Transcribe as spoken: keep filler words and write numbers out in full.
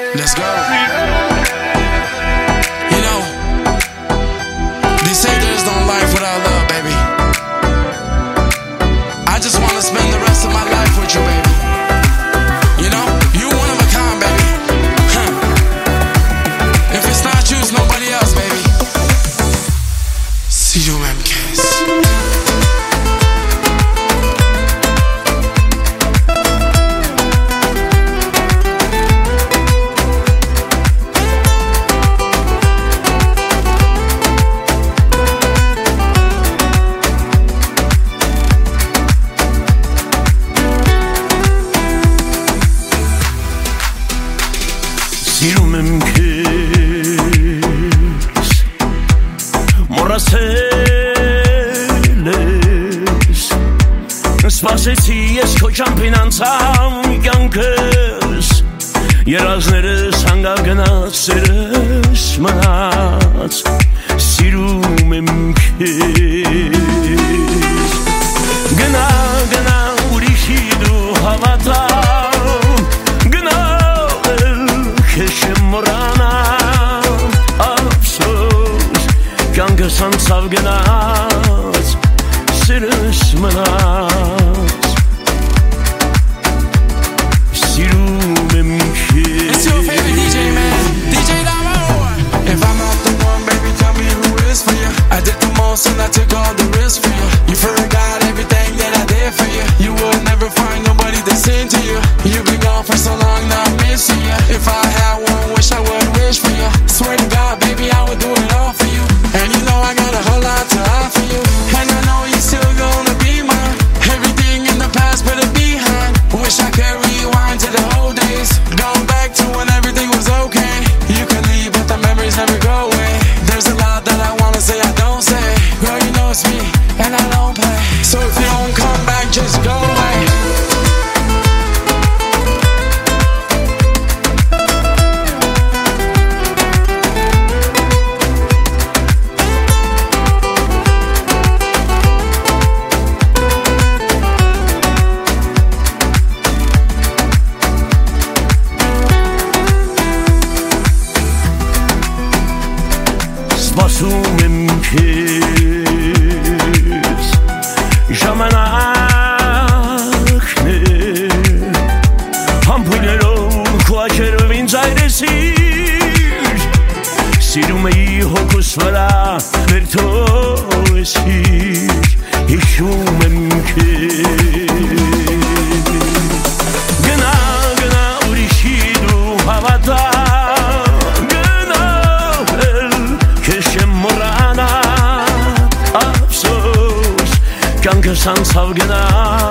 Let's go. You know, they say there's no life without love, baby. I just wanna spend the rest of my life with you, baby. You know, you one of a kind, baby. Huh. If it's not you, it's nobody else, baby. C U M Ks. Սիրում եմ քեզ մոռացել ես սպասեցի ես քո ճամփին անցամ կյանքս երազներս հանգավ գնաց սերս մնաց սիրում եմ քեզ գնա գնա ուրիշի դու հավատա Sansav gnas, sirus manas, sirum emke. It's your favorite D J, man, D J Damo. If I'm not the one, baby, tell me who is for you. I did the most and I took all the risks for you. You forgot everything that I did for you. You would never find nobody to sing to you. You've been gone for so long, now I'm missing you. If I had one wish, I would wish for you. Swear to God, baby, I would do it all for you. And you know I got a whole lot to offer you. And I know you're still gonna be mine. Everything in the past put it behind. Wish I could rewind to the old days. Going back to when everything was okay. You can leave but the memories never go away. There's a lot that I wanna say I don't say. Girl, you know it's me and I don't play. So if you don't come back, just go away. Սպասում եմ քեզ ժամանակն է համբույրելով քո աչքերով ինձ այրեցիր սիրում էի հոգուս վրա վերթոսիր հիշում եմ քեզ գնա գնա ուրիշի դու հավատա Sansav gnas